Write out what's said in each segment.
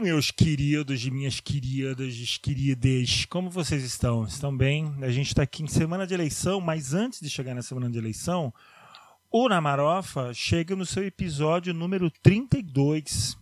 meus queridos e minhas queridas, como vocês estão? Estão bem? A gente está aqui em semana de eleição, mas antes de chegar na semana de eleição, o Na Marofa chega no seu episódio número 32.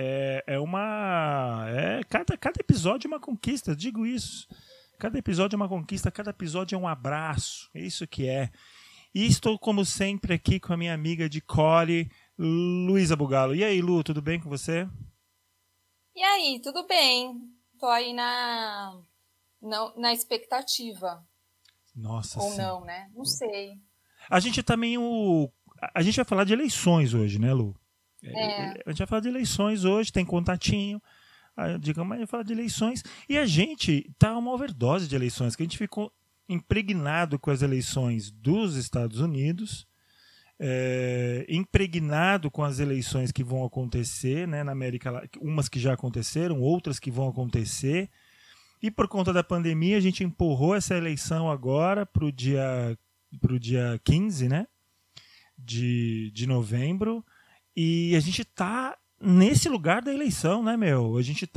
Cada episódio é uma conquista, digo isso. Cada episódio é uma conquista, cada episódio é um abraço, é isso que é. E estou, como sempre, aqui com a minha amiga de core, Luísa Bugalo. E aí, Lu, tudo bem com você? E aí, tudo bem? Tô aí na expectativa. Nossa, ou sim. não, né? Não sei. A gente vai falar de eleições hoje, né, Lu? A gente vai falar de eleições hoje, tem contatinho, digamos, mas vai falar de eleições. E a gente tá uma overdose de eleições, que a gente ficou impregnado com as eleições dos Estados Unidos, impregnado com as eleições que vão acontecer, né, na América Latina, umas que já aconteceram, outras que vão acontecer. E por conta da pandemia, a gente empurrou essa eleição agora para o dia 15, né, de novembro. E a gente está nesse lugar da eleição, né, meu?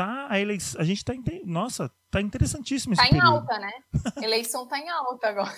Nossa, tá interessantíssimo esse período. Tá em alta, né? Eleição tá em alta agora.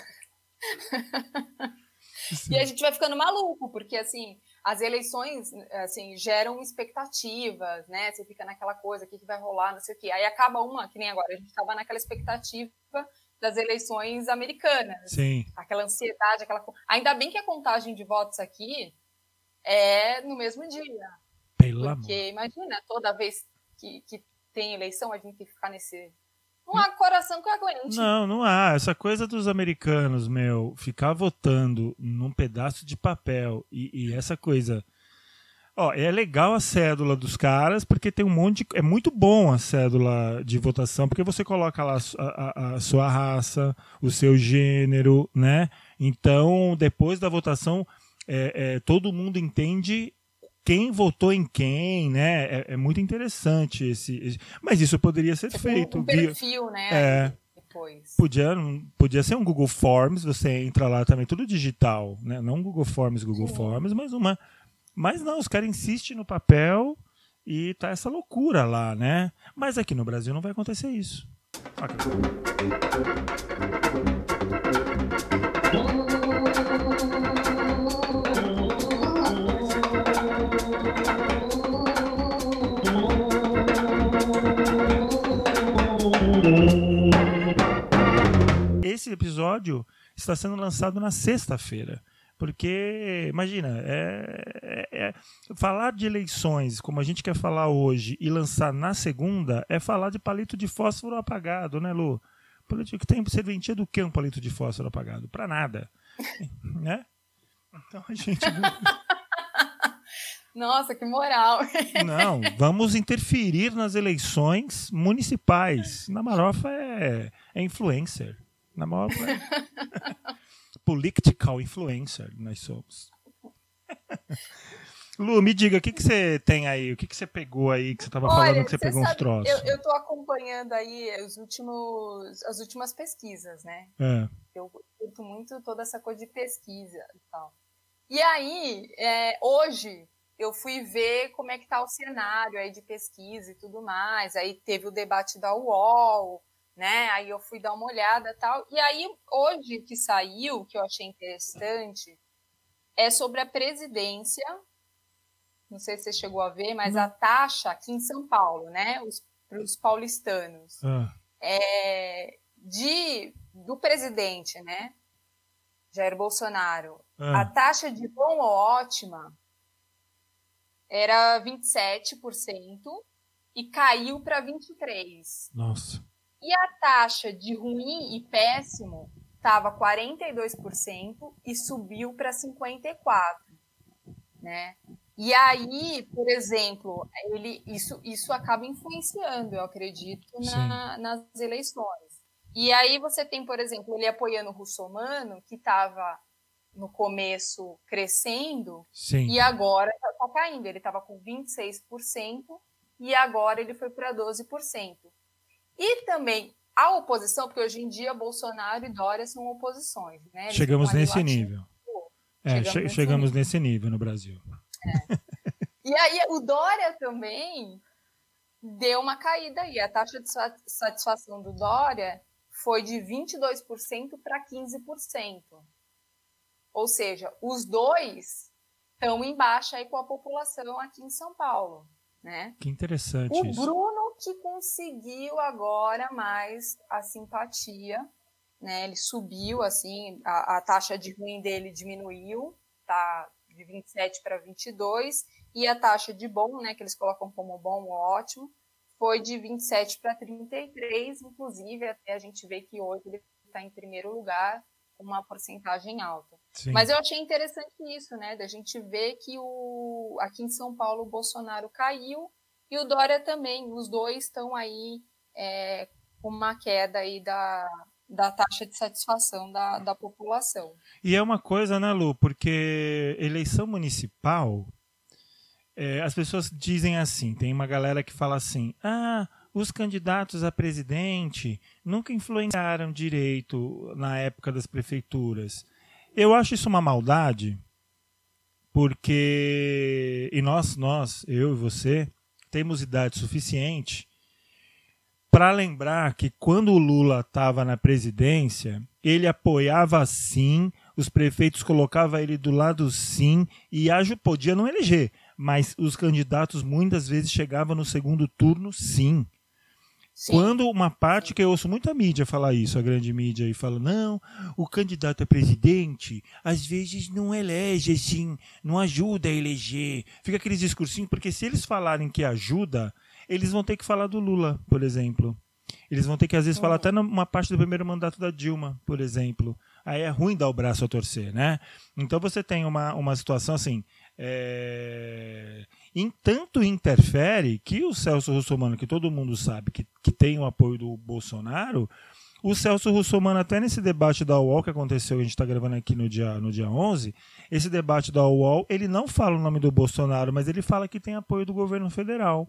Sim. E a gente vai ficando maluco, porque, assim, as eleições, assim, geram expectativas, né? Você fica naquela coisa, o que vai rolar, não sei o quê. Aí acaba uma, que nem agora, a gente estava naquela expectativa das eleições americanas. Sim. Aquela ansiedade, ainda bem que a contagem de votos aqui é no mesmo dia. Porque, imagina, toda vez que tem eleição, a gente tem que ficar nesse... Não há coração que aguente. Não há. Essa coisa dos americanos, meu, ficar votando num pedaço de papel e essa coisa... é legal a cédula dos caras, porque tem um monte de... É muito bom a cédula de votação, porque você coloca lá a sua raça, o seu gênero, né? Então, depois da votação, todo mundo entende quem votou em quem, né? É muito interessante mas isso poderia ser feito. Um perfil, né? Depois. Podia ser um Google Forms, você entra lá também, tudo digital, né? Não Google Forms, mas não, os caras insistem no papel e tá essa loucura lá, né? Mas aqui no Brasil não vai acontecer isso. Esse episódio está sendo lançado na sexta-feira. Porque, imagina, falar de eleições, como a gente quer falar hoje, e lançar na segunda, é falar de palito de fósforo apagado, né, Lu? Político tem serventia do que um palito de fósforo apagado? Pra nada. Né? Então a gente... Nossa, que moral! Não, vamos interferir nas eleições municipais. Na Marofa é influencer. Na Marofa political influencer, nós somos. Lu, me diga, o que você tem aí? O que você pegou aí, que você estava falando que você pegou uns troços? Eu estou acompanhando aí as últimas pesquisas, né? Eu curto muito toda essa coisa de pesquisa e tal. E aí, hoje, eu fui ver como é que está o cenário aí de pesquisa e tudo mais. Aí teve o debate da UOL, né? Aí eu fui dar uma olhada e tal. E aí, hoje que saiu, que eu achei interessante, é sobre a presidência. Não sei se você chegou a ver, mas a taxa aqui em São Paulo, né? Para os paulistanos, do presidente, né? Jair Bolsonaro. A taxa de bom ou ótima era 27% e caiu para 23%. Nossa. E a taxa de ruim e péssimo estava 42% e subiu para 54%, né? E aí, por exemplo, isso acaba influenciando, eu acredito, nas eleições. E aí você tem, por exemplo, ele apoiando o Russomano, que estava no começo crescendo, e agora está caindo. Ele estava com 26% e agora ele foi para 12%. E também a oposição, porque hoje em dia Bolsonaro e Dória são oposições, né? Eles chegamos nesse nível. Chegamos nesse nível no Brasil. E aí o Dória também deu uma caída aí. A taxa de satisfação do Dória foi de 22% para 15%. Ou seja, os dois estão em baixa aí com a população aqui em São Paulo, né? Que interessante o isso. Bruno que conseguiu agora mais a simpatia, né? Ele subiu, assim, a taxa de ruim dele diminuiu, tá de 27 para 22, e a taxa de bom, né, que eles colocam como bom ou ótimo, foi de 27 para 33, inclusive até a gente vê que hoje ele está em primeiro lugar, com uma porcentagem alta. Sim. Mas eu achei interessante isso, né, da gente ver que aqui em São Paulo o Bolsonaro caiu e o Dória também, os dois estão aí com uma queda aí da taxa de satisfação da população. E é uma coisa, né, Lu, porque eleição municipal, as pessoas dizem assim, tem uma galera que fala assim, os candidatos a presidente nunca influenciaram direito na época das prefeituras. Eu acho isso uma maldade, porque eu e você, temos idade suficiente para lembrar que quando o Lula estava na presidência, ele apoiava sim, os prefeitos colocavam ele do lado sim, e podia não eleger, mas os candidatos muitas vezes chegavam no segundo turno sim. Sim. Quando uma parte, que eu ouço muita mídia falar isso, a grande mídia, e fala, não, o candidato a presidente às vezes não elege, assim, não ajuda a eleger. Fica aquele discursinho, porque se eles falarem que ajuda, eles vão ter que falar do Lula, por exemplo. Eles vão ter que, às vezes, falar até numa parte do primeiro mandato da Dilma, por exemplo. Aí é ruim dar o braço a torcer, né? Então você tem uma situação assim... tanto interfere que o Celso Russomano, que todo mundo sabe que tem o apoio do Bolsonaro, o Celso Russomano, até nesse debate da UOL que aconteceu, a gente está gravando aqui no dia 11, esse debate da UOL, ele não fala o nome do Bolsonaro, mas ele fala que tem apoio do governo federal.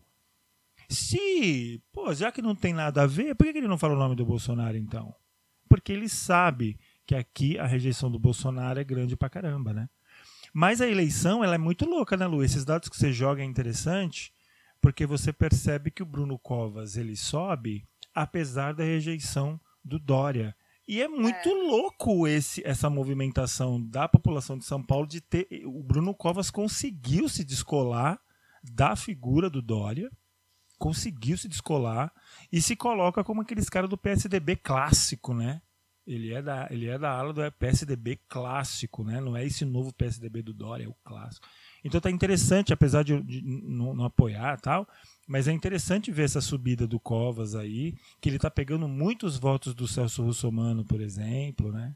Já que não tem nada a ver, por que ele não fala o nome do Bolsonaro, então? Porque ele sabe que aqui a rejeição do Bolsonaro é grande pra caramba, né? Mas a eleição, ela é muito louca, né, Lu? Esses dados que você joga é interessante, porque você percebe que o Bruno Covas, ele sobe, apesar da rejeição do Dória. E é muito louco essa movimentação da população de São Paulo de ter... O Bruno Covas conseguiu se descolar da figura do Dória, conseguiu se descolar e se coloca como aqueles caras do PSDB clássico, né? Ele é da ala do PSDB clássico, né? Não é esse novo PSDB do Dória, é o clássico. Então tá interessante, apesar de não apoiar e tal, mas é interessante ver essa subida do Covas aí, que ele tá pegando muitos votos do Celso Russomano, por exemplo, né?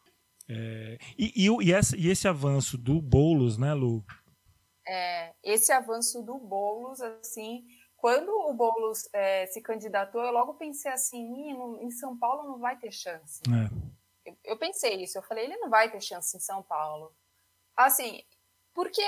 E esse avanço do Boulos, né, Lu? Esse avanço do Boulos, assim... Quando o Boulos se candidatou, eu logo pensei assim, em São Paulo não vai ter chance. Eu pensei isso, eu falei, ele não vai ter chance em São Paulo. Assim, porque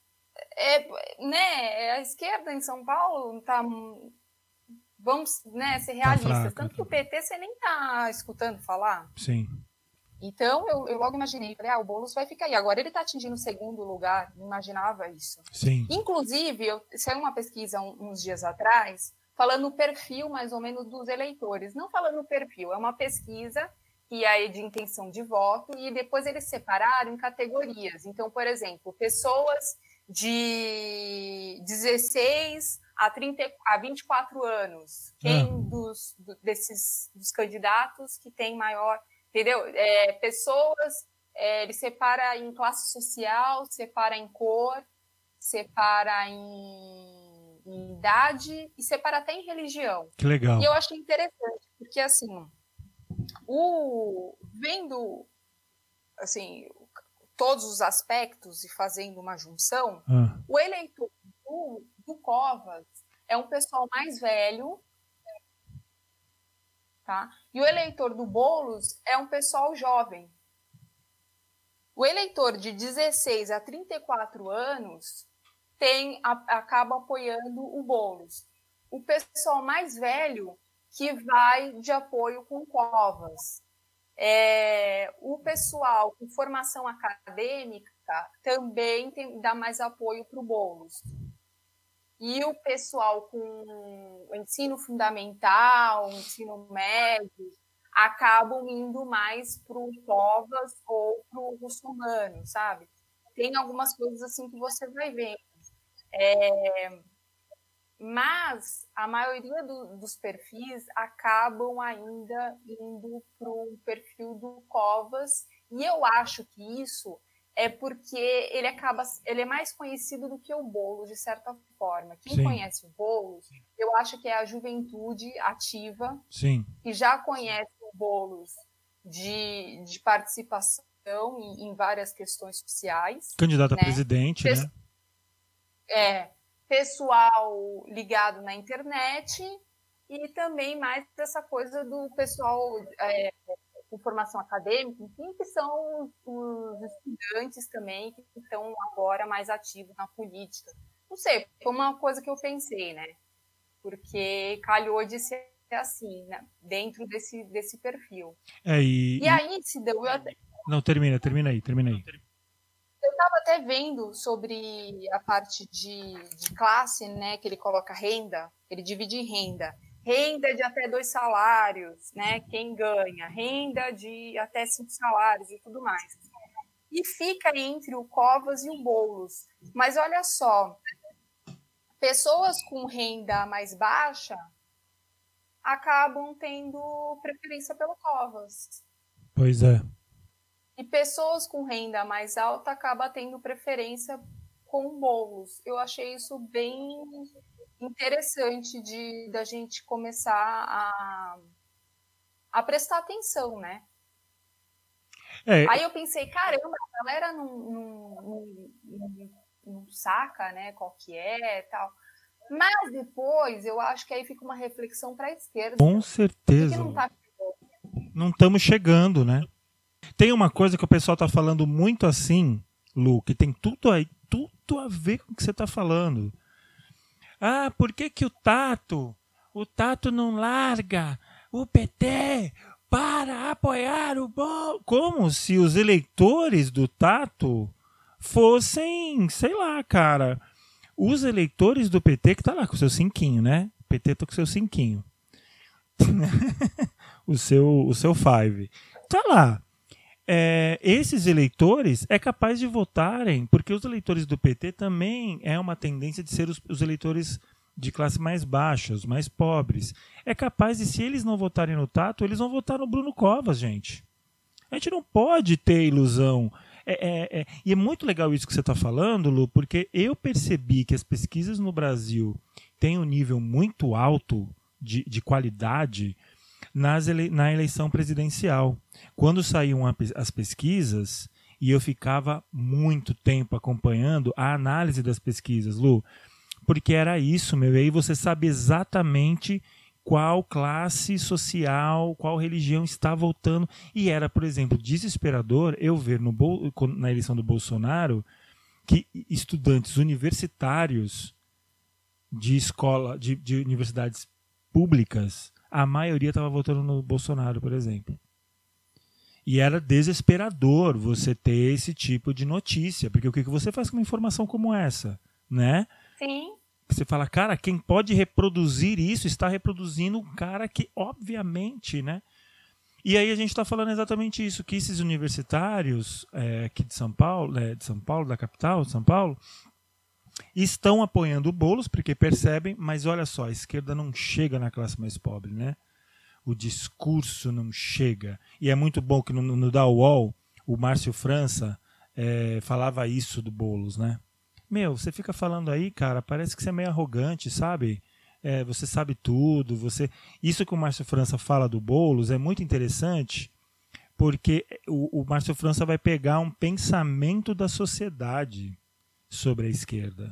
a esquerda em São Paulo tá... Vamos ser realistas. Tá fraca, tanto que o PT você nem tá escutando falar. Sim. Então, eu logo imaginei, falei, o Boulos vai ficar aí. Agora ele está atingindo o segundo lugar, não imaginava isso. Sim. Inclusive, saiu uma pesquisa uns dias atrás, falando o perfil, mais ou menos, dos eleitores. Não falando o perfil, é uma pesquisa que é de intenção de voto, e depois eles separaram em categorias. Então, por exemplo, pessoas de 16 a 24 anos. Quem dos candidatos que tem maior... Entendeu? Pessoas, ele separa em classe social, separa em cor, separa em idade e separa até em religião. Que legal. E eu achei interessante, porque assim, vendo assim, todos os aspectos e fazendo uma junção, o eleitor do Covas é um pessoal mais velho, tá? E o eleitor do Boulos é um pessoal jovem. O eleitor de 16 a 34 anos acaba apoiando o Boulos. O pessoal mais velho que vai de apoio com Covas. O pessoal com formação acadêmica também dá mais apoio para o Boulos. e o pessoal com o ensino fundamental, o ensino médio, acabam indo mais para o Covas ou para o Russomano, sabe? Tem algumas coisas assim que você vai ver. Mas a maioria dos perfis acabam ainda indo para o perfil do Covas, e eu acho que isso é porque ele é mais conhecido do que o Boulos, de certa forma. Quem Sim. conhece o Boulos, eu acho que é a juventude ativa, Sim. que já conhece o Boulos de participação em várias questões sociais. Candidato a presidente, né? Pessoal ligado na internet e também mais essa coisa do pessoal com formação acadêmica, enfim, que são os estudantes também que estão agora mais ativos na política. Não sei, foi uma coisa que eu pensei, né? Porque calhou de ser assim, né? Dentro desse perfil. E aí se deu... Não, termina aí. Eu estava até vendo sobre a parte de classe, né? Que ele coloca renda, ele divide em renda. Renda de até 2 salários, né? Quem ganha, renda de até 5 salários e tudo mais. E fica entre o Covas e o Boulos. Mas olha só, pessoas com renda mais baixa acabam tendo preferência pelo Covas. Pois é. E pessoas com renda mais alta acabam tendo preferência com bolos. Eu achei isso bem interessante da gente começar a prestar atenção, né? Aí eu pensei, caramba, a galera não saca, né, qual que é e tal. Mas depois, eu acho que aí fica uma reflexão para a esquerda. Com certeza. Não estamos chegando, né? Tem uma coisa que o pessoal está falando muito assim, Lu, que tem tudo a ver com o que você está falando. Ah, por que o Tato não larga o PT para apoiar o Boulos? Como se os eleitores do Tato fossem, sei lá, cara, os eleitores do PT, que tá lá com o seu cinquinho, né? O PT tá com o seu cinquinho. o seu five. Tá lá. Esses eleitores é capaz de votarem, porque os eleitores do PT também é uma tendência de ser os eleitores de classe mais baixa, os mais pobres. É capaz de, se eles não votarem no Tato, eles vão votar no Bruno Covas, gente. A gente não pode ter ilusão. E é muito legal isso que você está falando, Lu, porque eu percebi que as pesquisas no Brasil têm um nível muito alto de qualidade na eleição presidencial. Quando saíam as pesquisas, e eu ficava muito tempo acompanhando a análise das pesquisas, Lu, porque era isso, meu, e aí você sabe exatamente qual classe social, qual religião está votando, e era, por exemplo, desesperador eu ver na eleição do Bolsonaro que estudantes universitários de universidades públicas, a maioria estava votando no Bolsonaro, por exemplo. E era desesperador você ter esse tipo de notícia, porque o que você faz com uma informação como essa, né? Sim. Você fala, cara, quem pode reproduzir isso está reproduzindo um cara que, obviamente, né? E aí a gente está falando exatamente isso, que esses universitários aqui de São Paulo, da capital de São Paulo, estão apoiando o Boulos, porque percebem, mas olha só, a esquerda não chega na classe mais pobre, né? O discurso não chega. E é muito bom que no Da UOL, o Márcio França falava isso do Boulos, né? Meu, você fica falando aí, cara, parece que você é meio arrogante, sabe? Você sabe tudo, Isso que o Márcio França fala do Boulos é muito interessante, porque o Márcio França vai pegar um pensamento da sociedade sobre a esquerda.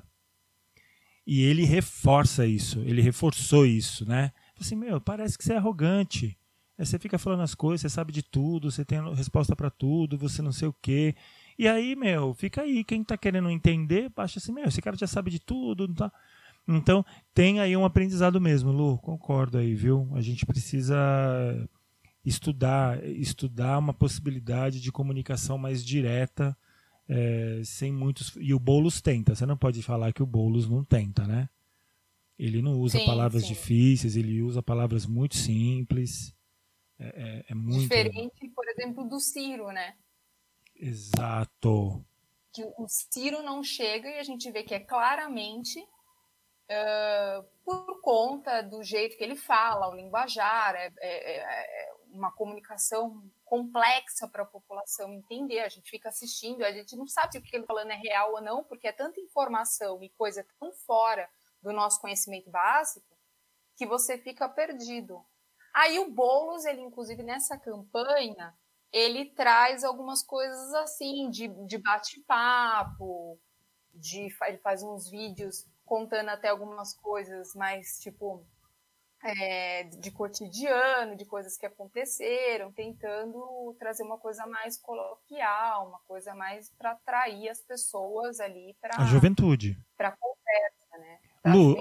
E ele reforça isso, ele reforçou isso, né? Assim, meu, parece que você é arrogante. Você fica falando as coisas, você sabe de tudo, você tem resposta para tudo, você não sei o quê. E aí, meu, fica aí. Quem tá querendo entender, acha assim, meu, esse cara já sabe de tudo. Não tá? Então, tem aí um aprendizado mesmo, Lu. Concordo aí, viu? A gente precisa estudar uma possibilidade de comunicação mais direta, sem muitos... E o Boulos tenta. Você não pode falar que o Boulos não tenta, né? Ele não usa palavras difíceis, ele usa palavras muito simples. É muito... Diferente, por exemplo, do Ciro, né? Exato. Que o Ciro não chega e a gente vê que é claramente por conta do jeito que ele fala, o linguajar, é uma comunicação complexa para a população entender. A gente fica assistindo, a gente não sabe se o que ele está falando é real ou não, porque é tanta informação e coisa tão fora do nosso conhecimento básico que você fica perdido. Aí o Boulos, ele inclusive nessa campanha, ele traz algumas coisas assim, de bate-papo, ele faz uns vídeos contando até algumas coisas mais, tipo, de cotidiano, de coisas que aconteceram, tentando trazer uma coisa mais coloquial, uma coisa mais para atrair as pessoas ali para a juventude. Para a conversa, né? Lu,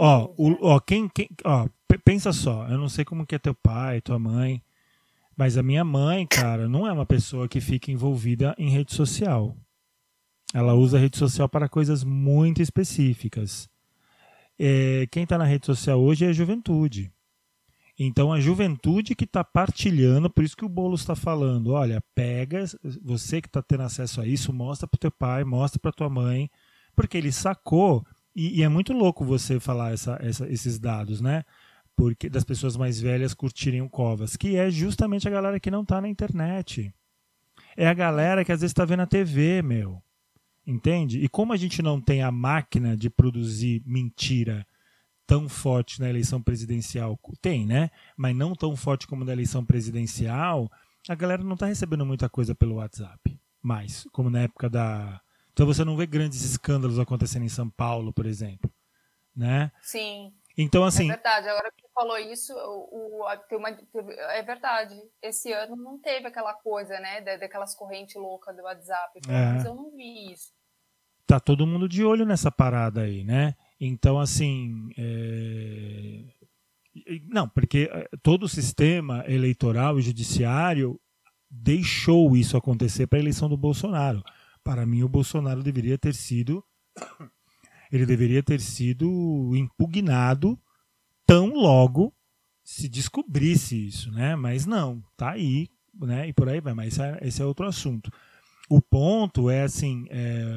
pensa só, eu não sei como que é teu pai, tua mãe, mas a minha mãe, cara, não é uma pessoa que fica envolvida em rede social. Ela usa a rede social para coisas muito específicas. Quem está na rede social hoje é a juventude. Então a juventude que está partilhando, por isso que o Boulos está falando, olha, pega, você que está tendo acesso a isso, mostra para o teu pai, mostra para tua mãe, porque ele sacou, e é muito louco você falar esses dados, né? Porque das pessoas mais velhas curtirem o Covas, que é justamente a galera que não está na internet. É a galera que às vezes está vendo a TV, meu. Entende? E como a gente não tem a máquina de produzir mentira tão forte na eleição presidencial, tem, né? Mas não tão forte como na eleição presidencial, a galera não está recebendo muita coisa pelo WhatsApp. Mais, como na época da... Então você não vê grandes escândalos acontecendo em São Paulo, por exemplo. Né? Sim. Então, assim... É verdade, agora que você falou isso, é verdade. Esse ano não teve aquela coisa, né, daquelas correntes loucas do WhatsApp, mas eu não vi isso. Tá todo mundo de olho nessa parada aí, né? Então, assim... Não, porque todo o sistema eleitoral e judiciário deixou isso acontecer para a eleição do Bolsonaro. Para mim, o Bolsonaro deveria ter sido... Ele deveria ter sido impugnado tão logo se descobrisse isso, né? Mas não, tá aí, né? E por aí vai, mas esse é outro assunto. O ponto é assim,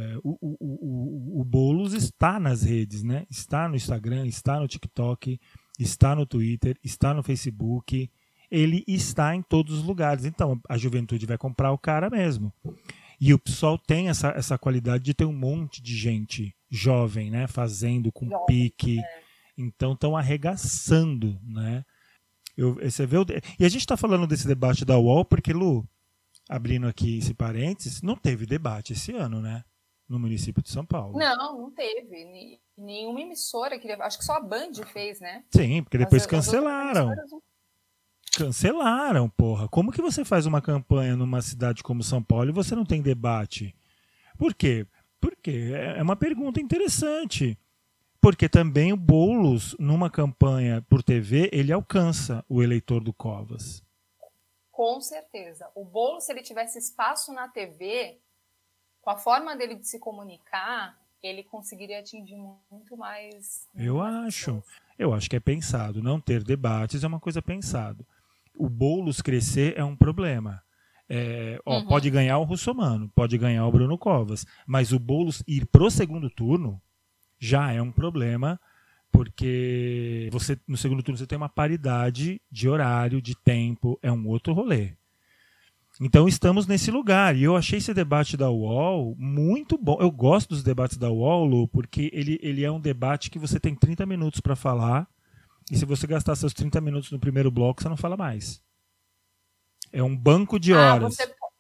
o Boulos está nas redes, né? Está no Instagram, está no TikTok, está no Twitter, está no Facebook, ele está em todos os lugares. Então a juventude vai comprar o cara mesmo. E o PSOL tem essa qualidade de ter um monte de gente jovem, né, fazendo com pique. Então estão arregaçando, né? Você vê e a gente está falando desse debate da UOL porque, Lu, abrindo aqui esse parênteses, não teve debate esse ano, né? No município de São Paulo. Não teve. Nenhuma emissora queria. Acho que só a Band fez, né? Sim, porque depois cancelaram. Cancelaram, porra. Como que você faz uma campanha numa cidade como São Paulo e você não tem debate? Por quê? Porque é uma pergunta interessante. Porque também o Boulos, numa campanha por TV, ele alcança o eleitor do Covas. Com certeza. O Boulos, se ele tivesse espaço na TV, com a forma dele de se comunicar, ele conseguiria atingir muito mais... Eu acho que é pensado. Não ter debates é uma coisa pensada. O Boulos crescer é um problema. Pode ganhar o Russomano, pode ganhar o Bruno Covas, mas o Boulos ir pro segundo turno já é um problema, porque no segundo turno você tem uma paridade de horário, de tempo, é um outro rolê. Então estamos nesse lugar, e eu achei esse debate da UOL muito bom. Eu gosto dos debates da UOL, Lu, porque ele é um debate que você tem 30 minutos para falar, e se você gastar seus 30 minutos no primeiro bloco, você não fala mais. É um banco de horas.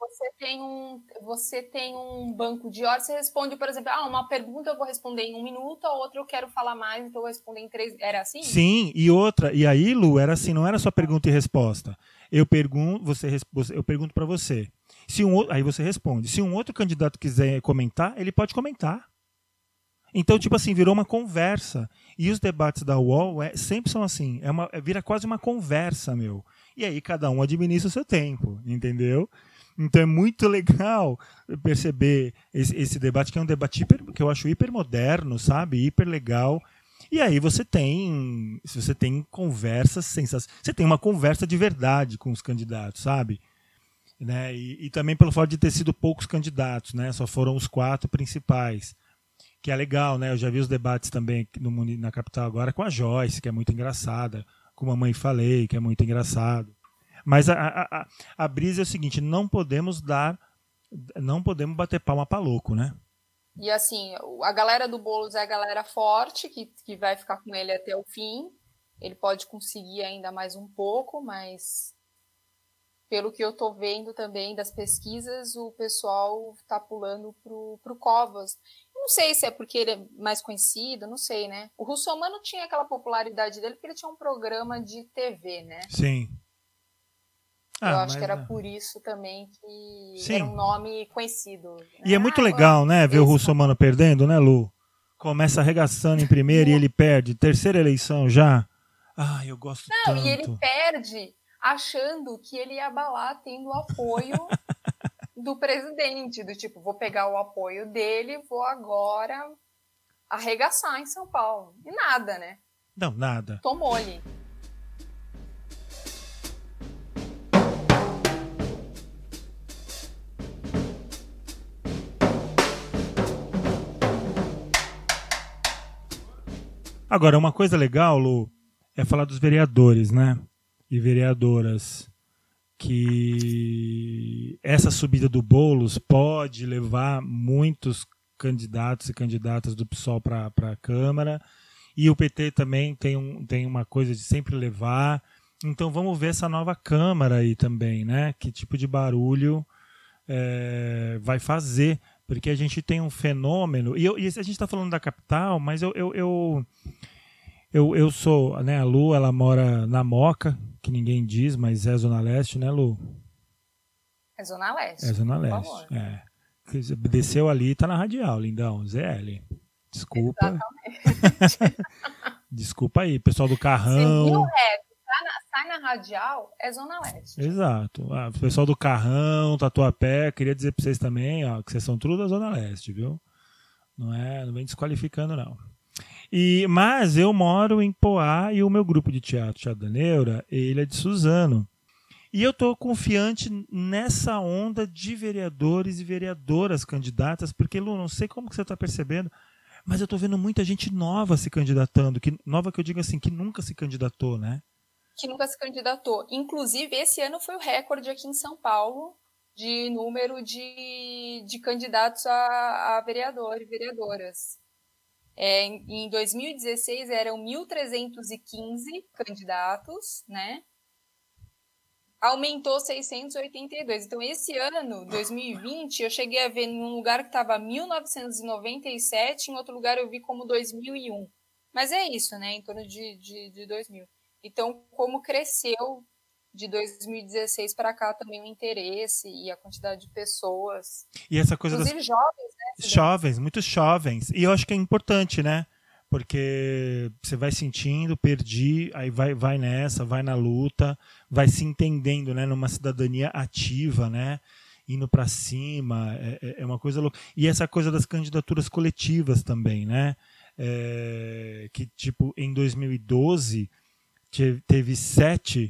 Você tem um banco de horas, você responde, por exemplo, uma pergunta eu vou responder em 1 minuto, a outra eu quero falar mais, então eu vou responder em 3. Era assim? Sim, e aí, Lu, era assim, não era só pergunta e resposta. Eu pergunto para você. Aí você responde. Se um outro candidato quiser comentar, ele pode comentar. Então, tipo assim, virou uma conversa. E os debates da UOL sempre são assim. Vira quase uma conversa, meu. E aí cada um administra o seu tempo, entendeu? Então é muito legal perceber esse debate, que é um debate que eu acho hiper moderno, sabe? Hiper legal. E aí você tem conversas sensacionais. Você tem uma conversa de verdade com os candidatos, sabe? Né? E também pelo fato de ter sido poucos candidatos, né? Só foram os 4 principais. Que é legal, né? Eu já vi os debates também na capital agora com a Joyce, que é muito engraçada, com a Mamãe Falei, que é muito engraçado. Mas a brisa é o seguinte, não podemos bater palma pra louco, né? E assim, a galera do Boulos é a galera forte, que vai ficar com ele até o fim. Ele pode conseguir ainda mais um pouco, mas pelo que eu tô vendo também das pesquisas, o pessoal tá pulando pro Covas. Não sei se é porque ele é mais conhecido, não sei, né? O Russomano tinha aquela popularidade dele porque ele tinha um programa de TV, né? Sim. Eu acho que era por isso também que Sim. era um nome conhecido. E é muito legal, né, ver o Russomano perdendo, né, Lu? Começa arregaçando em primeiro e ele perde. Terceira eleição já. Ah, eu gosto tanto. E ele perde achando que ele ia abalar tendo o apoio do presidente. Do tipo, vou pegar o apoio dele, vou agora arregaçar em São Paulo. E nada, né? Não, nada. Tomou-lhe. Agora, uma coisa legal, Lu, é falar dos vereadores, né? E vereadoras. Que essa subida do Boulos pode levar muitos candidatos e candidatas do PSOL para a Câmara. E o PT também tem uma coisa de sempre levar. Então vamos ver essa nova Câmara aí também, né? Que tipo de barulho vai fazer. Porque a gente tem um fenômeno. E a gente está falando da capital, mas eu sou, né, a Lu, ela mora na Moca, que ninguém diz, mas é Zona Leste, né, Lu? É Zona Leste. É Zona Leste, é. Desceu ali, tá na Radial, lindão, ZL. Desculpa. Exatamente. Desculpa aí, pessoal do Carrão. Se viu reto, sai na Radial, é Zona Leste. Exato. Pessoal do Carrão, Tatuapé, queria dizer pra vocês também, ó, que vocês são tudo da Zona Leste, viu? Não vem desqualificando, não. Mas eu moro em Poá e o meu grupo de teatro da Neura, ele é de Suzano. E eu estou confiante nessa onda de vereadores e vereadoras candidatas, porque, Lu, não sei como que você está percebendo, mas eu estou vendo muita gente nova se candidatando, nova que eu digo assim, que nunca se candidatou, né? Que nunca se candidatou. Inclusive, esse ano foi o recorde aqui em São Paulo de número de candidatos a vereador e vereadoras. Em 2016 eram 1.315 candidatos, né? Aumentou 682. Então, esse ano, 2020, eu cheguei a ver em um lugar que estava 1997, em outro lugar eu vi como 2001. Mas é isso, né? Em torno de 2000. Então, como cresceu de 2016 para cá também o interesse e a quantidade de pessoas. E essa coisa inclusive jovens, né? Jovens, muitos jovens. E eu acho que é importante, né? Porque você vai sentindo, perdi, aí vai nessa, vai na luta, vai se entendendo, né? Numa cidadania ativa, né? Indo para cima, é uma coisa louca. E essa coisa das candidaturas coletivas também, né? Que, tipo, em 2012 teve 7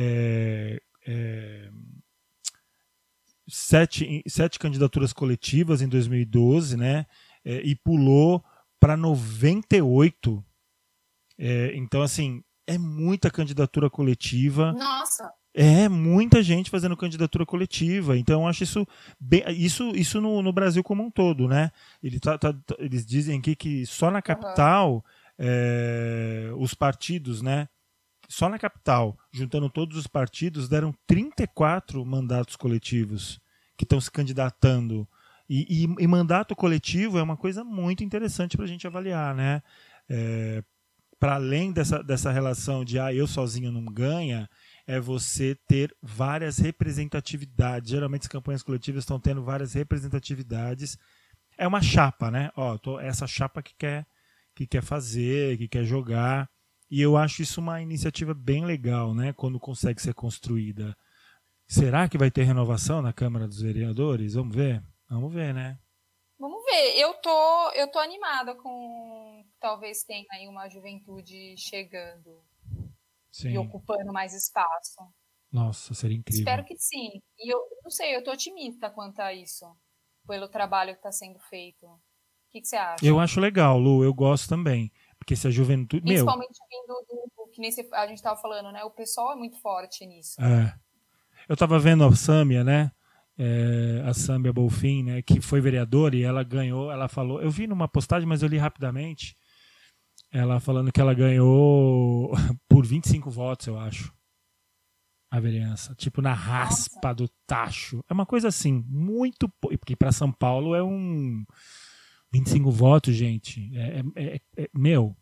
candidaturas coletivas em 2012, né? E pulou para 98. Então, assim, é muita candidatura coletiva. Nossa! É muita gente fazendo candidatura coletiva. Então, eu acho isso no Brasil como um todo, né? Eles dizem aqui que só na capital os partidos, né? Só na capital, juntando todos os partidos, deram 34 mandatos coletivos que estão se candidatando. E mandato coletivo é uma coisa muito interessante para a gente avaliar, né? Para além dessa relação de eu sozinho não ganha, é você ter várias representatividades. Geralmente as campanhas coletivas estão tendo várias representatividades. É uma chapa, né? Essa chapa que quer fazer, que quer jogar. E eu acho isso uma iniciativa bem legal, né? Quando consegue ser construída. Será que vai ter renovação na Câmara dos Vereadores? Vamos ver? Vamos ver, né? Vamos ver. Eu tô animada com talvez tenha aí uma juventude chegando Sim. e ocupando mais espaço. Nossa, seria incrível. Espero que sim. E eu não sei, eu tô otimista quanto a isso, pelo trabalho que está sendo feito. O que você acha? Eu acho legal, Lu, eu gosto também. Porque se a juventude. Principalmente vindo do que nem a gente estava falando, né? O pessoal é muito forte nisso. Eu estava vendo a Sâmia, né? A Sâmia Bolfin, né? Que foi vereadora e ela ganhou. Ela falou. Eu vi numa postagem, mas eu li rapidamente. Ela falando que ela ganhou por 25 votos, eu acho. A vereança. Tipo, na raspa do tacho. É uma coisa assim, muito. Porque para São Paulo é 25 votos, gente. Meu.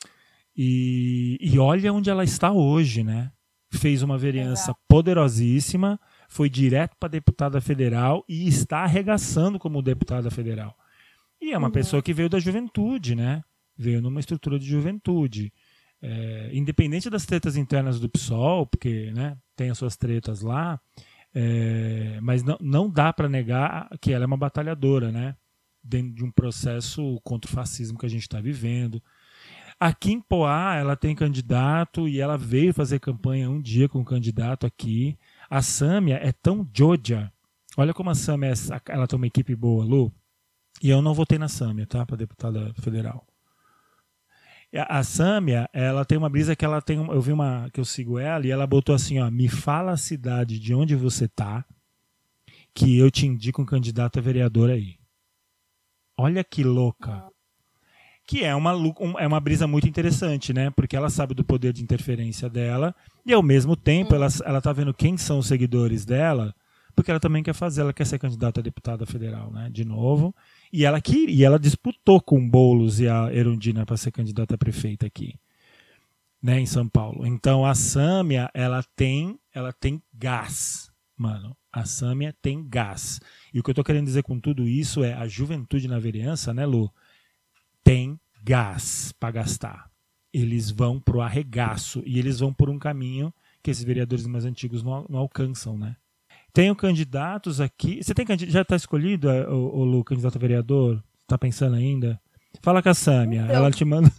E olha onde ela está hoje, né? Fez uma vereança poderosíssima, foi direto para deputada federal e está arregaçando como deputada federal. E é uma pessoa que veio da juventude, né? Veio numa estrutura de juventude. Independente das tretas internas do PSOL, porque, né, tem as suas tretas lá, mas não dá para negar que ela é uma batalhadora, né? Dentro de um processo contra o fascismo que a gente está vivendo. Aqui em Poá, ela tem candidato e ela veio fazer campanha um dia com o candidato aqui. A Sâmia é tão joja. Olha como a Sâmia ela tem uma equipe boa, Lu. E eu não votei na Sâmia, tá? Para deputada federal. A Sâmia, ela tem uma brisa que ela tem. Eu vi uma que eu sigo ela e ela botou assim: ó, me fala a cidade de onde você tá, que eu te indico um candidato a vereador aí. Olha que louca. Que é uma brisa muito interessante, né? Porque ela sabe do poder de interferência dela e, ao mesmo tempo, ela tá vendo quem são os seguidores dela, porque ela também quer ser candidata a deputada federal, né? De novo. E ela disputou com o Boulos e a Erundina para ser candidata a prefeita aqui, né? Em São Paulo. Então, a Sâmia, ela tem gás, mano. A Sâmia tem gás. E o que eu tô querendo dizer com tudo isso é a juventude na vereança, né, Lu? Tem gás para gastar. Eles vão pro arregaço e eles vão por um caminho que esses vereadores mais antigos não alcançam, né? Tenho candidatos aqui. Você já está escolhido, o candidato a vereador? Está pensando ainda? Fala com a Sâmia, então, ela te manda.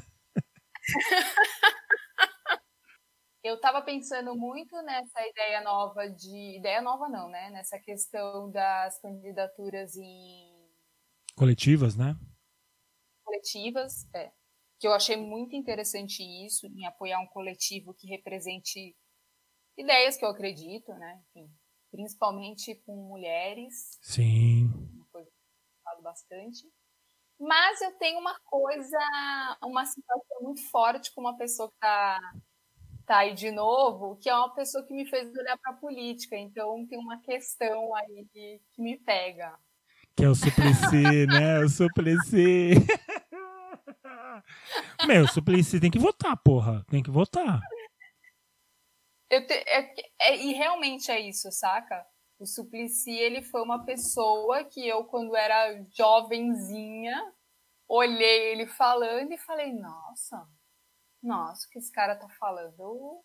Eu estava pensando muito nessa ideia nova ideia nova não, né? Nessa questão das candidaturas coletivas, né? Coletivas, que eu achei muito interessante isso, em apoiar um coletivo que represente ideias que eu acredito, né? Enfim, principalmente com mulheres. Sim. Uma coisa que eu falo bastante. Mas eu tenho uma situação muito forte com uma pessoa que tá aí de novo, que é uma pessoa que me fez olhar para a política. Então tem uma questão aí que me pega. Que é o Suplicy, né? O Suplicy. Meu, o Suplicy tem que votar, porra. Tem que votar. E realmente é isso, saca? O Suplicy, ele foi uma pessoa que eu, quando era jovenzinha, olhei ele falando e falei, nossa, o que esse cara tá falando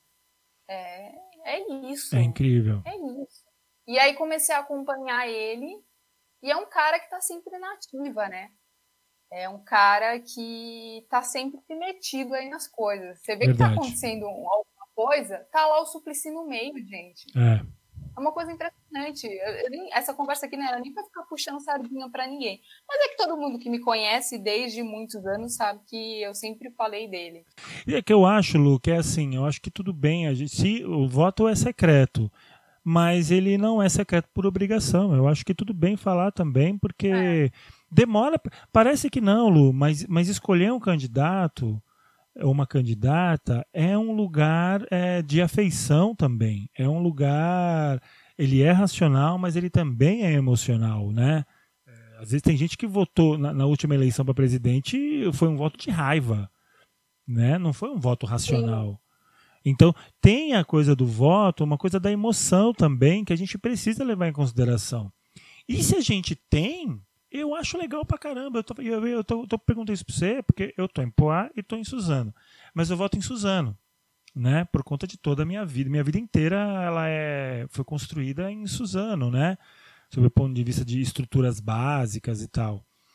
é isso. É incrível. É isso. E aí comecei a acompanhar ele. E é um cara que tá sempre na ativa, né? É um cara que tá sempre metido aí nas coisas. Você vê que tá acontecendo alguma coisa, tá lá o Suplicy no meio, gente. É uma coisa impressionante. Essa conversa aqui não era nem pra ficar puxando sardinha pra ninguém. Mas é que todo mundo que me conhece desde muitos anos sabe que eu sempre falei dele. E é que eu acho, Lu, que é assim, eu acho que tudo bem, se o voto é secreto, mas ele não é secreto por obrigação. Eu acho que tudo bem falar também, porque demora. Parece que não, Lu, mas escolher um candidato ou uma candidata é um lugar de afeição também. É um lugar. Ele é racional, mas ele também é emocional, né? Às vezes tem gente que votou na última eleição para presidente e foi um voto de raiva, né? Não foi um voto racional. Sim. Então, tem a coisa do voto, uma coisa da emoção também, que a gente precisa levar em consideração. E se a gente tem, eu acho legal pra caramba. Eu tô perguntando isso pra você, porque eu tô em Poá e tô em Suzano. Mas eu voto em Suzano, né? Por conta de toda a minha vida. Minha vida inteira ela foi construída em Suzano, né? Sob o ponto de vista de estruturas básicas e tal.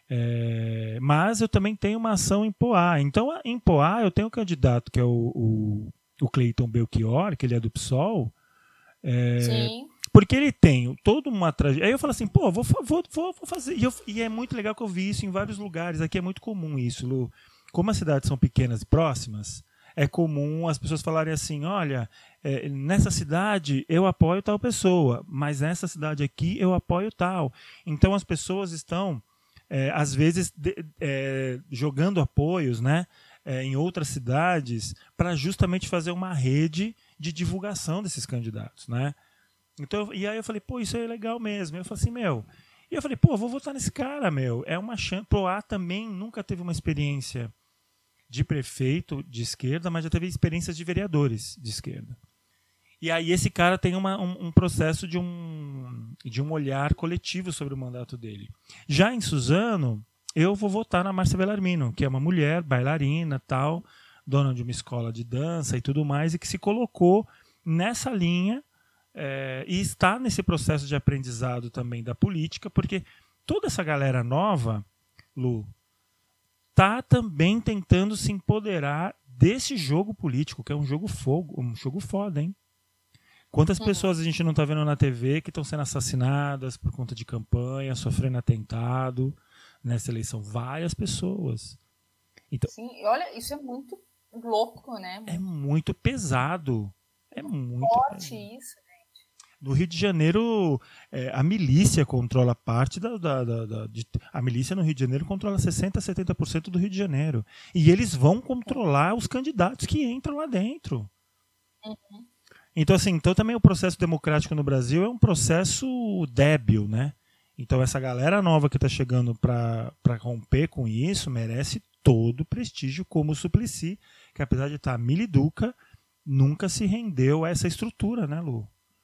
Mas eu também tenho uma ação em Poá. Então, em Poá, eu tenho um candidato que é o Cleiton Belchior, que ele é do PSOL, Sim. porque ele tem toda uma trajetória. Aí eu falo assim, pô, vou fazer. E é muito legal que eu vi isso em vários lugares. Aqui é muito comum isso, Lu. Como as cidades são pequenas e próximas, é comum as pessoas falarem assim, olha, nessa cidade eu apoio tal pessoa, mas nessa cidade aqui eu apoio tal. Então as pessoas estão, às vezes, jogando apoios, né, em outras cidades para justamente fazer uma rede de divulgação desses candidatos, né? Então, e aí eu falei, pô, isso é legal mesmo. Eu falei assim, E eu falei, pô, vou votar nesse cara, meu. É uma chance. Poá também nunca teve uma experiência de prefeito de esquerda, mas já teve experiências de vereadores de esquerda. E aí esse cara tem um processo de um olhar coletivo sobre o mandato dele. Já em Suzano, eu vou votar na Márcia Bellarmino, que é uma mulher, bailarina, tal, dona de uma escola de dança e tudo mais, e que se colocou nessa linha e está nesse processo de aprendizado também da política, porque toda essa galera nova, Lu, está também tentando se empoderar desse jogo político, que é um jogo foda, hein? Quantas pessoas a gente não está vendo na TV que estão sendo assassinadas por conta de campanha, sofrendo atentado nessa eleição? Várias pessoas. Então, sim, olha, isso é muito louco, né? É muito pesado. É muito forte pesado. Isso. No Rio de Janeiro, a milícia controla parte a milícia no Rio de Janeiro controla 60% a 70% do Rio de Janeiro. E eles vão controlar os candidatos que entram lá dentro. Uhum. Então, assim, também o processo democrático no Brasil é um processo débil, né? Então, essa galera nova que está chegando para romper com isso merece todo o prestígio, como o Suplicy, que apesar de estar miliduca, nunca se rendeu a essa estrutura, né, Lu?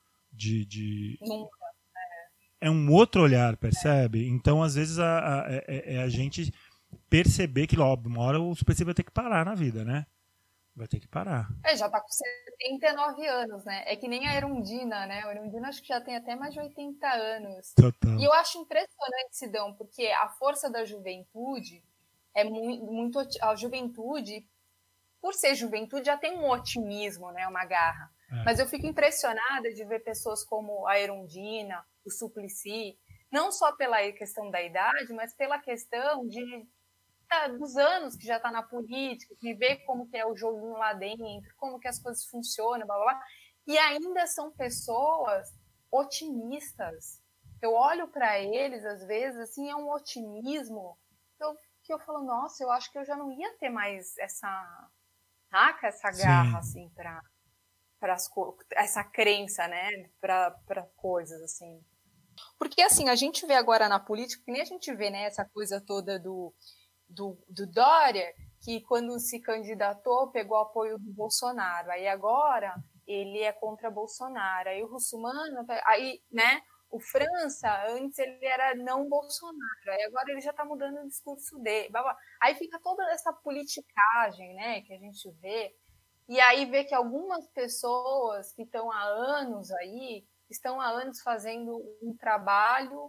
Nunca. É um outro olhar, percebe? Então, às vezes, a gente perceber que, óbvio, uma hora o Suplicy vai ter que parar na vida, né? Vai ter que parar. Já tá com 79 anos, né? É que nem a Erundina, né? A Erundina acho que já tem até mais de 80 anos. Total. E eu acho impressionante, Sidão, porque a força da juventude é muito a juventude, por ser juventude, já tem um otimismo, né? Uma garra. Mas eu fico impressionada de ver pessoas como a Erundina, o Suplicy, não só pela questão da idade, mas pela questão dos anos que já está na política, de ver como que é o joguinho lá dentro, como que as coisas funcionam, blá, blá, blá. E ainda são pessoas otimistas. Eu olho para eles, às vezes, assim, é um otimismo que eu falo, nossa, eu acho que eu já não ia ter mais essa garra, assim, para essa crença, né, para coisas, assim. Porque, assim, a gente vê agora na política, que nem a gente vê, né, essa coisa toda do Dória, que quando se candidatou pegou apoio do Bolsonaro, aí agora ele é contra Bolsonaro, aí o Russumano, aí, né, o França, antes ele era não Bolsonaro, aí agora ele já está mudando o discurso dele, aí fica toda essa politicagem, né, que a gente vê, e aí vê que algumas pessoas que estão há anos aí, estão há anos fazendo um trabalho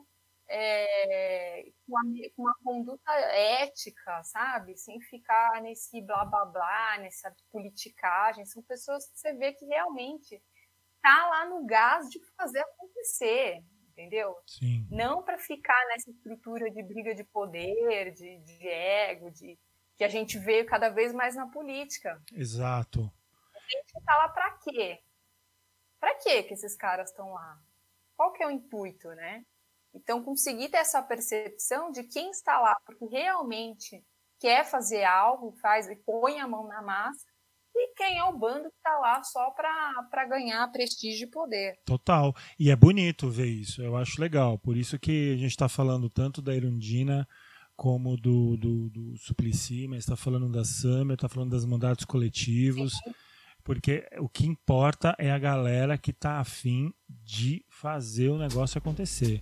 com uma conduta ética, sabe? Sem ficar nesse blá blá blá, nessa politicagem. São pessoas que você vê que realmente tá lá no gás de fazer acontecer, entendeu? Sim. Não para ficar nessa estrutura de briga de poder, de ego, que a gente vê cada vez mais na política. Exato. A gente tá lá para quê? Para quê que esses caras estão lá? Qual que é o intuito, né? Então, conseguir ter essa percepção de quem está lá porque realmente quer fazer algo, faz e põe a mão na massa, e quem é o bando que está lá só para ganhar prestígio e poder. Total. E é bonito ver isso. Eu acho legal. Por isso que a gente está falando tanto da Erundina como do Suplicy, mas está falando da Sâmia, está falando das mandatos coletivos. Sim. Porque o que importa é a galera que está afim de fazer o negócio acontecer.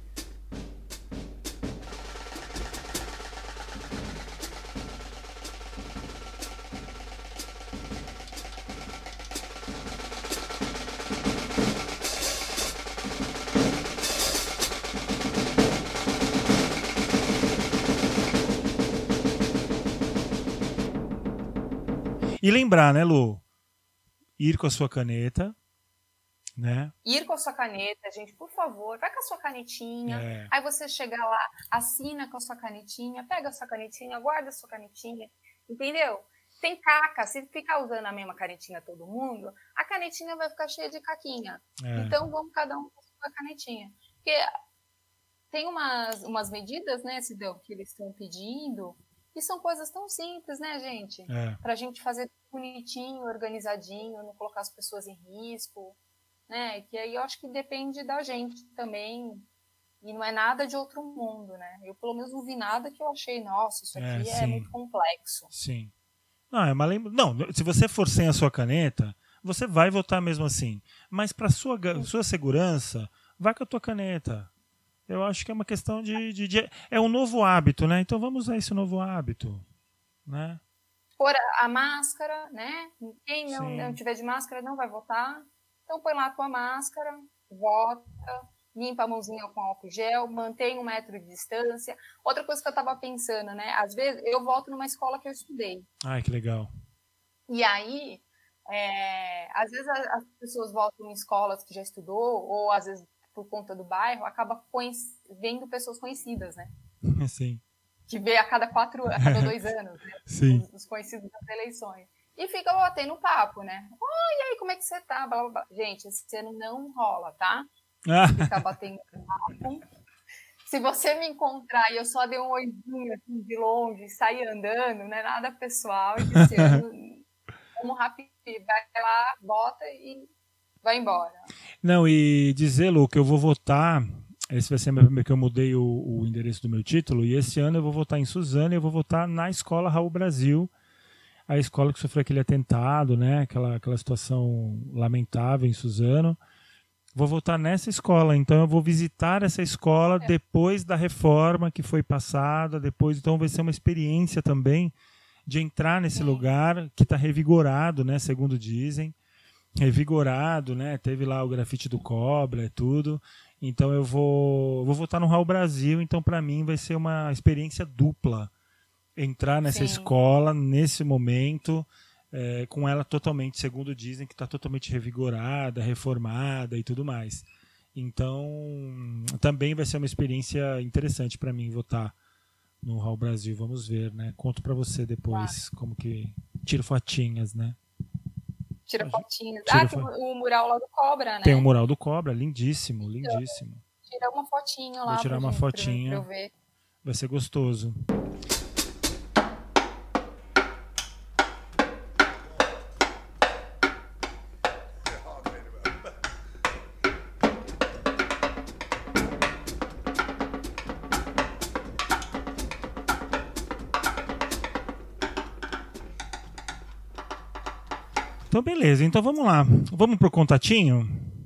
E lembrar, né, Lu? Ir com a sua caneta, né? Ir com a sua caneta, gente, por favor, vai com a sua canetinha. É. Aí você chega lá, assina com a sua canetinha, pega a sua canetinha, guarda a sua canetinha, entendeu? Tem caca, se ficar usando a mesma canetinha todo mundo, a canetinha vai ficar cheia de caquinha. É. Então, vamos cada um com a sua canetinha. Porque tem umas medidas, né, Sidão, que eles estão pedindo, e são coisas tão simples, né, gente? É. Pra gente fazer bonitinho, organizadinho, não colocar as pessoas em risco, né? Que aí eu acho que depende da gente também, e não é nada de outro mundo, né? Eu, pelo menos, não vi nada que eu achei, nossa, isso aqui é muito complexo. Sim. Não, é uma Não, se você for sem a sua caneta, você vai votar mesmo assim. Mas para sua segurança, vai com a tua caneta. Eu acho que é uma questão é um novo hábito, né? Então vamos usar esse novo hábito, né? Pôr a máscara, né? Quem não tiver de máscara não vai votar. Então põe lá a tua máscara, vota, limpa a mãozinha com álcool gel, mantém 1 metro de distância. Outra coisa que eu estava pensando, né? Às vezes eu voto numa escola que eu estudei. Ai, que legal. E aí, às vezes as pessoas votam em escolas que já estudou, ou às vezes por conta do bairro, acaba vendo pessoas conhecidas, né? Sim. Que vê a cada 2 anos, né? Sim. Os conhecidos das eleições. E fica batendo papo, né? E aí, como é que você tá? Blá, blá, blá. Gente, esse ano não rola, tá? Ficar batendo papo. Se você me encontrar e eu só dei um oizinho assim, de longe, sair andando, não é nada pessoal, esse ano, vamos rápido, vai lá, bota e vai embora. Não, e dizer, Lu, que eu vou votar. Esse vai ser meu primeiro, que eu mudei o endereço do meu título. E esse ano eu vou votar em Suzano e eu vou votar na escola Raul Brasil, a escola que sofreu aquele atentado, né? Aquela situação lamentável em Suzano. Vou votar nessa escola. Então eu vou visitar essa escola depois da reforma que foi passada. Então vai ser uma experiência também de entrar nesse lugar que está revigorado, né? Segundo dizem. Revigorado, né? Teve lá o grafite do Cobra e tudo. Então eu vou votar no Raul Brasil. Então para mim vai ser uma experiência dupla entrar nessa escola nesse momento, com ela totalmente, segundo dizem, que está totalmente revigorada, reformada e tudo mais. Então também vai ser uma experiência interessante para mim votar no Raul Brasil. Vamos ver, né? Conto para você depois como que tiro fotinhas, né? Tira fotinhas. Tem o mural lá do Cobra, né? Tem o mural do Cobra, lindíssimo, lindíssimo. Tira uma fotinha lá. Vou tirar uma fotinha. Pra eu ver. Vai ser gostoso. Então, beleza. Então, vamos lá. Vamos pro contatinho?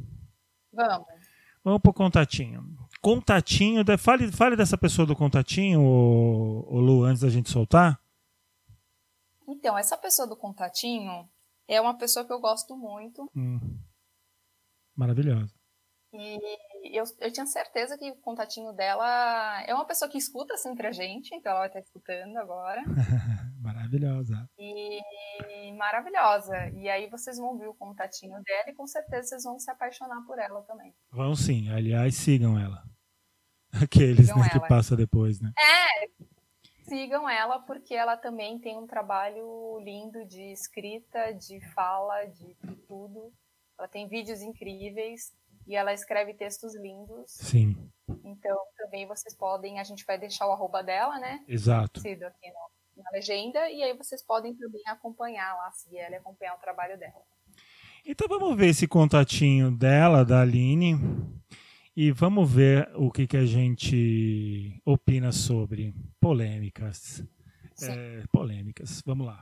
Vamos pro contatinho. Contatinho. Fale dessa pessoa do contatinho, ô Lu, antes da gente soltar. Então, essa pessoa do contatinho é uma pessoa que eu gosto muito. Maravilhosa. E eu tinha certeza que o contatinho dela é uma pessoa que escuta sempre a gente, então ela vai estar escutando agora. Maravilhosa. E maravilhosa. E aí vocês vão ver o contatinho dela e com certeza vocês vão se apaixonar por ela também. Vão sim. Aliás, sigam ela. Aqueles sigam, né, que passa depois, né? Sigam ela porque ela também tem um trabalho lindo de escrita, de fala, de tudo. Ela tem vídeos incríveis. E ela escreve textos lindos. Sim. Então, também vocês podem... A gente vai deixar o @ dela, né? Exato. Aqui na legenda. E aí vocês podem também acompanhar lá, seguir ela e acompanhar o trabalho dela. Então, vamos ver esse contatinho dela, da Aline. E vamos ver o que a gente opina sobre polêmicas. Polêmicas. Vamos lá.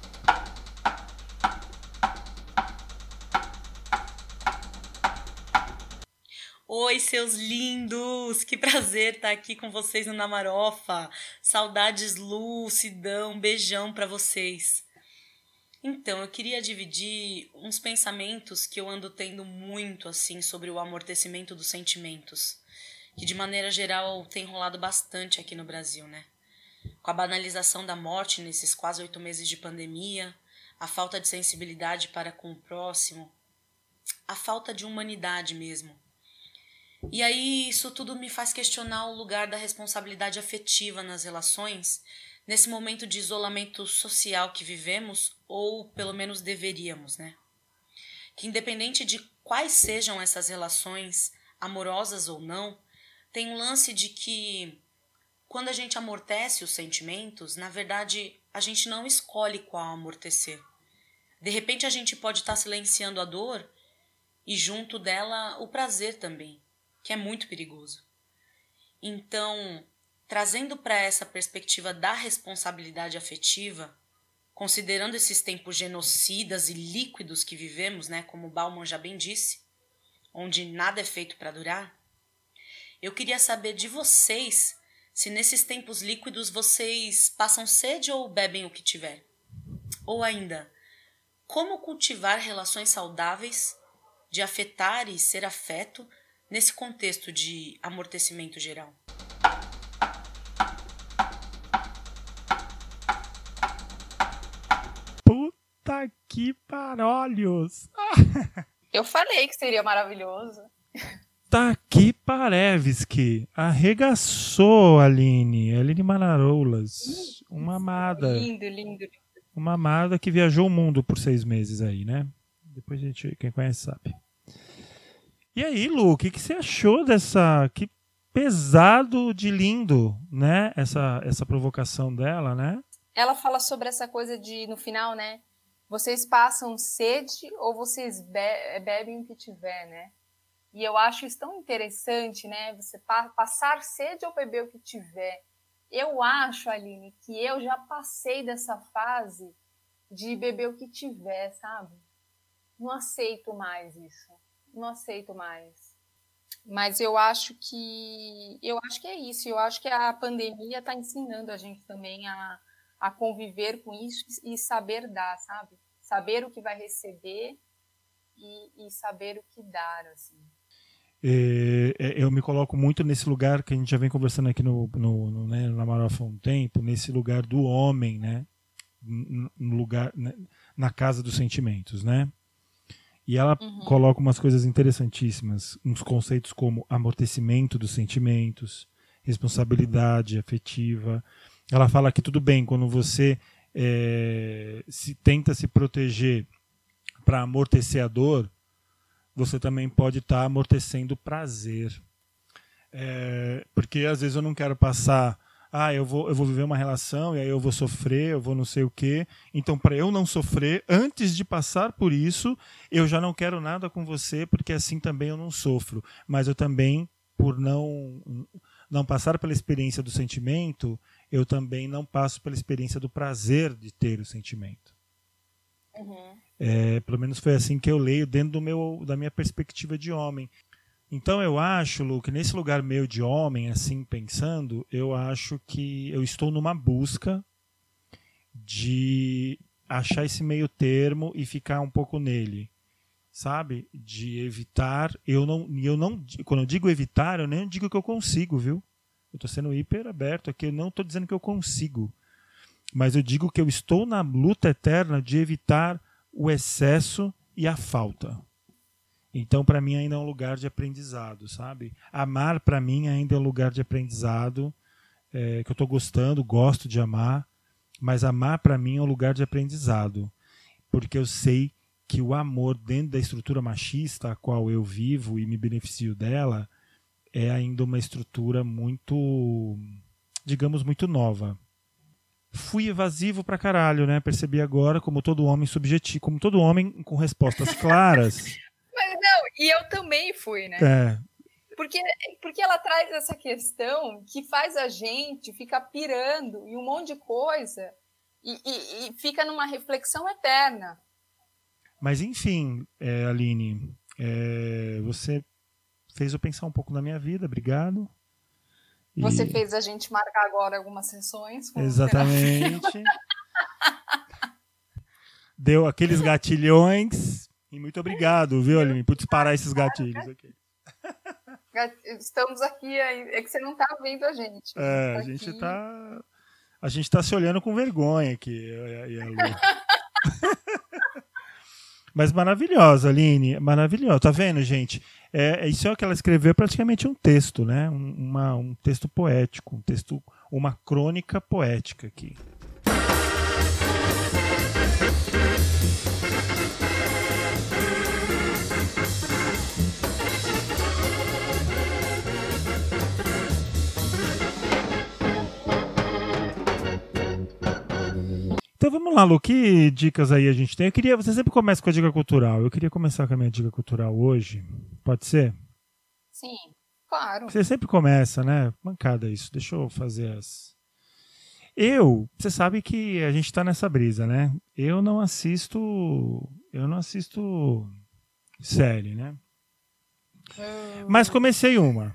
Oi, seus lindos! Que prazer estar aqui com vocês no Namarofa. Saudades, Lu, Sidão, beijão para vocês. Então, eu queria dividir uns pensamentos que eu ando tendo muito, assim, sobre o amortecimento dos sentimentos, que de maneira geral tem rolado bastante aqui no Brasil, né? Com a banalização da morte nesses quase 8 meses de pandemia, a falta de sensibilidade para com o próximo, a falta de humanidade mesmo. E aí isso tudo me faz questionar o lugar da responsabilidade afetiva nas relações, nesse momento de isolamento social que vivemos, ou pelo menos deveríamos, né? Que independente de quais sejam essas relações, amorosas ou não, tem um lance de que quando a gente amortece os sentimentos, na verdade a gente não escolhe qual amortecer. De repente a gente pode estar silenciando a dor e junto dela o prazer também, que é muito perigoso. Então, trazendo para essa perspectiva da responsabilidade afetiva, considerando esses tempos genocidas e líquidos que vivemos, né, como Bauman já bem disse, onde nada é feito para durar, eu queria saber de vocês se nesses tempos líquidos vocês passam sede ou bebem o que tiver. Ou ainda, como cultivar relações saudáveis, de afetar e ser afeto, nesse contexto de amortecimento geral. Puta que parolhos! Eu falei que seria maravilhoso. Tá que Parevski arregaçou, Aline Manaroulas, uma amada. Lindo, lindo. Uma amada que viajou o mundo por 6 meses aí, né? Depois a gente, quem conhece sabe. E aí, Lu, o que você achou dessa... Que pesado de lindo, né? Essa provocação dela, né? Ela fala sobre essa coisa de, no final, né? Vocês passam sede ou vocês bebem o que tiver, né? E eu acho isso tão interessante, né? Você passar sede ou beber o que tiver. Eu acho, Aline, que eu já passei dessa fase de beber o que tiver, sabe? Não aceito mais isso. Não aceito mais. Mas eu acho que é isso. Eu acho que a pandemia está ensinando a gente também a conviver com isso e saber dar, sabe? Saber o que vai receber e saber o que dar, assim. Eu me coloco muito nesse lugar que a gente já vem conversando aqui né, na Marofa há um tempo, nesse lugar do homem, né? No lugar, né, na casa dos sentimentos, né? E ela coloca umas coisas interessantíssimas, uns conceitos como amortecimento dos sentimentos, responsabilidade afetiva. Ela fala que tudo bem, quando você tenta se proteger para amortecer a dor, você também pode estar amortecendo o prazer. Porque às vezes eu não quero passar... eu vou viver uma relação e aí eu vou sofrer, eu vou não sei o quê. Então, para eu não sofrer, antes de passar por isso, eu já não quero nada com você, porque assim também eu não sofro. Mas eu também, por não passar pela experiência do sentimento, eu também não passo pela experiência do prazer de ter o sentimento. Pelo menos foi assim que eu leio dentro da minha perspectiva de homem. Então eu acho, Lu, que nesse lugar meu de homem, assim, pensando, eu acho que eu estou numa busca de achar esse meio termo e ficar um pouco nele, sabe? De evitar, quando eu digo evitar, eu nem digo que eu consigo, viu? Eu estou sendo hiper aberto aqui, eu não estou dizendo que eu consigo, mas eu digo que eu estou na luta eterna de evitar o excesso e a falta. Então, para mim, ainda é um lugar de aprendizado, sabe? Amar, para mim, ainda é um lugar de aprendizado, que eu estou gostando, gosto de amar, mas amar, para mim, é um lugar de aprendizado, porque eu sei que o amor dentro da estrutura machista a qual eu vivo e me beneficio dela é ainda uma estrutura muito, digamos, muito nova. Fui evasivo pra caralho, né? Percebi agora, como todo homem subjetivo, como todo homem com respostas claras. Mas não, e eu também fui, né? Porque ela traz essa questão que faz a gente ficar pirando em um monte de coisa e fica numa reflexão eterna. Mas, enfim, Aline, você fez eu pensar um pouco na minha vida, obrigado. Você fez a gente marcar agora algumas sessões. Exatamente. Deu aqueles gatilhões. E muito obrigado, viu, Aline, por disparar esses gatilhos aqui. Estamos aqui, é que você não está vendo a gente. A gente tá se olhando com vergonha aqui, e a Lu. Mas maravilhosa, Aline, maravilhosa. Tá vendo, gente? Isso é o que ela escreveu, praticamente um texto, né? Um texto poético, uma crônica poética aqui. Então vamos lá, Lu, que dicas aí a gente tem? Você sempre começa com a dica cultural. Eu queria começar com a minha dica cultural hoje. Pode ser? Sim, claro. Você sempre começa, né? Mancada isso. Deixa eu fazer você sabe que a gente tá nessa brisa, né? Eu não assisto série, né? Mas comecei uma.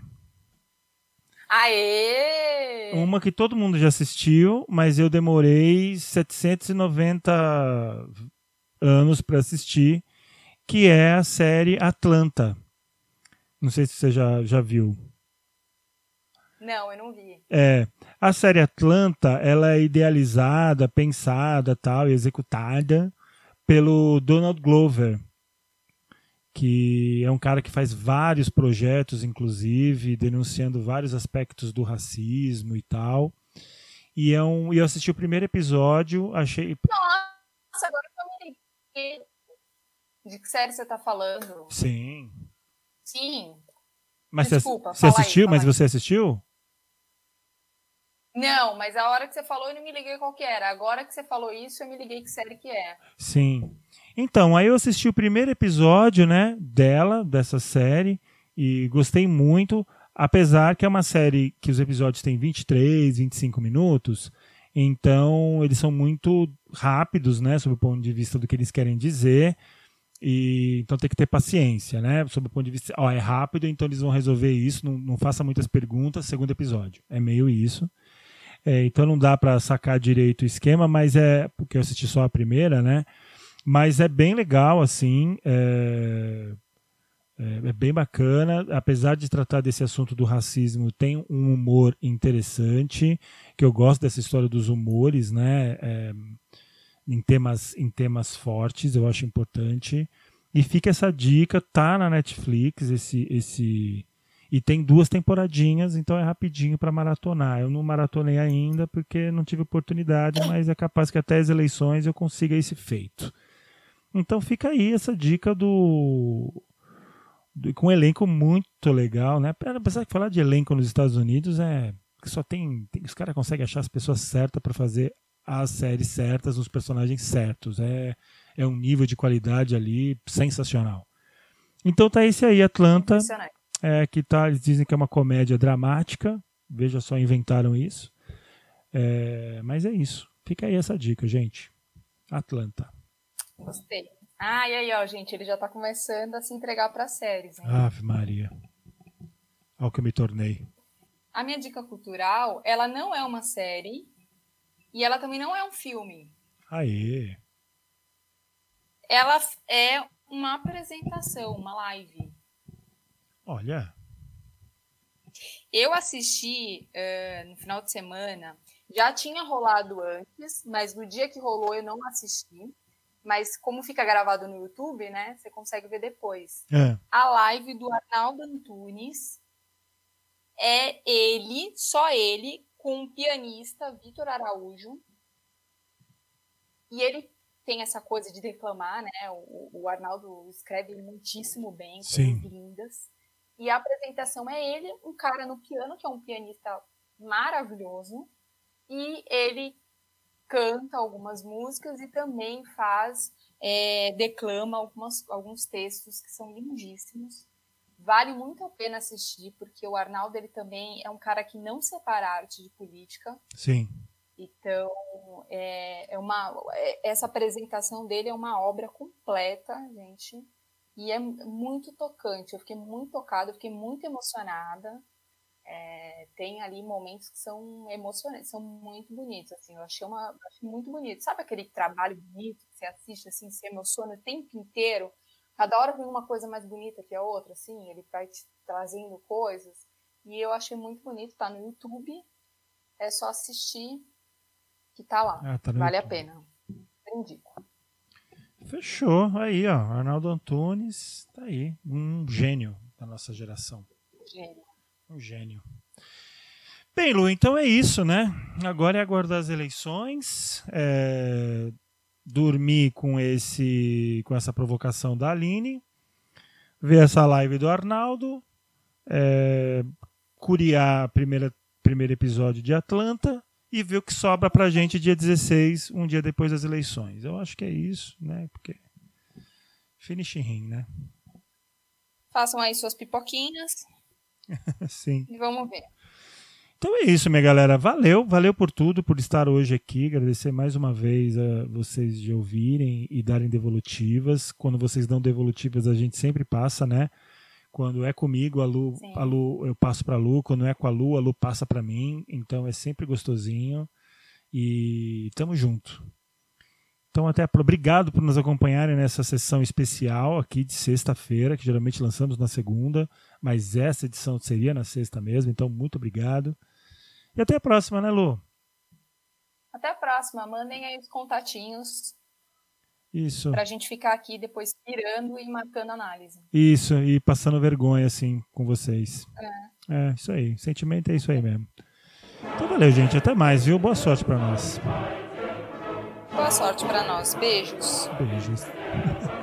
Aê! Uma que todo mundo já assistiu, mas eu demorei 790 anos para assistir, que é a série Atlanta. Não sei se você já viu. Não, eu não vi. A série Atlanta, ela é idealizada, pensada, tal, e executada pelo Donald Glover, que é um cara que faz vários projetos, inclusive, denunciando vários aspectos do racismo e tal. E eu assisti o primeiro episódio, achei... Nossa, agora que eu me liguei. De que série você tá falando? Sim. Sim. Mas desculpa, você assistiu? Fala Mas aí. você assistiu? Não, mas a hora que você falou eu não me liguei qual que era. Agora que você falou isso, eu me liguei que série que é. Sim. Então, aí eu assisti o primeiro episódio, né, dessa série, e gostei muito, apesar que é uma série que os episódios têm 23, 25 minutos, então eles são muito rápidos, né, sob o ponto de vista do que eles querem dizer, e então tem que ter paciência, né, sob o ponto de vista, é rápido, então eles vão resolver isso, não faça muitas perguntas, segundo episódio, é meio isso. Então não dá para sacar direito o esquema, mas porque eu assisti só a primeira, né? Mas é bem legal, assim, é bem bacana. Apesar de tratar desse assunto do racismo, tem um humor interessante, que eu gosto dessa história dos humores, né? Em temas fortes, eu acho importante. E fica essa dica, tá na Netflix, e tem 2 temporadinhas, então é rapidinho para maratonar. Eu não maratonei ainda porque não tive oportunidade, mas é capaz que até as eleições eu consiga esse feito. Então fica aí essa dica com um elenco muito legal, né? Apesar de falar de elenco nos Estados Unidos, que só os caras conseguem achar as pessoas certas para fazer as séries certas, os personagens certos. É um nível de qualidade ali sensacional. Então tá esse aí, Atlanta. Eles dizem que é uma comédia dramática. Veja só, inventaram isso. Mas é isso. Fica aí essa dica, gente. Atlanta. Gostei. E aí, ó, gente, ele já tá começando a se entregar para séries, hein? Ave Maria. Ao que eu me tornei. A minha dica cultural, ela não é uma série e ela também não é um filme. Aê. Ela é uma apresentação, uma live. Olha. Eu assisti no final de semana, já tinha rolado antes, mas no dia que rolou eu não assisti. Mas como fica gravado no YouTube, né, você consegue ver depois. A live do Arnaldo Antunes é só ele, com o pianista Vitor Araújo. E ele tem essa coisa de declamar, né? O Arnaldo escreve muitíssimo bem, coisas lindas. E a apresentação é ele, um cara no piano, que é um pianista maravilhoso, e ele canta algumas músicas e também declama alguns textos que são lindíssimos. Vale muito a pena assistir, porque o Arnaldo ele também é um cara que não separa arte de política. Sim. Então, essa apresentação dele é uma obra completa, gente, e é muito tocante. Eu fiquei muito tocada, eu fiquei muito emocionada. Tem ali momentos que são emocionantes, são muito bonitos, assim, eu achei muito bonito. Sabe aquele trabalho bonito que você assiste, assim, se emociona o tempo inteiro? Cada hora vem uma coisa mais bonita que a outra, assim, ele vai te trazendo coisas. E eu achei muito bonito, tá no YouTube, é só assistir que tá lá. Tá vale YouTube. a pena. Eu indico. Fechou. Aí, ó. Arnaldo Antunes tá aí. Um gênio da nossa geração. Um gênio. Bem, Lu, então é isso, né? Agora é aguardar as eleições. Dormir com essa provocação da Aline. Ver essa live do Arnaldo. Curiar primeiro episódio de Atlanta. E ver o que sobra pra gente dia 16, um dia depois das eleições. Eu acho que é isso, né? Porque finish him, né? Façam aí suas pipoquinhas. Sim. E vamos ver. Então é isso, minha galera. Valeu por tudo, por estar hoje aqui. Agradecer mais uma vez a vocês de ouvirem e darem devolutivas. Quando vocês dão devolutivas, a gente sempre passa, né? Quando é comigo, a Lu, eu passo para a Lu. Quando é com a Lu passa para mim. Então é sempre gostosinho. E tamo junto. Então obrigado por nos acompanharem nessa sessão especial aqui de sexta-feira, que geralmente lançamos na segunda, mas essa edição seria na sexta mesmo. Então muito obrigado. E até a próxima, né, Lu? Até a próxima. Mandem aí os contatinhos. Isso. Pra gente ficar aqui depois pirando e marcando análise. Isso, e passando vergonha, assim, com vocês. Isso aí. Sentimento é isso aí mesmo. Então valeu, gente. Até mais, viu? Boa sorte pra nós. Boa sorte pra nós. Beijos. Beijos.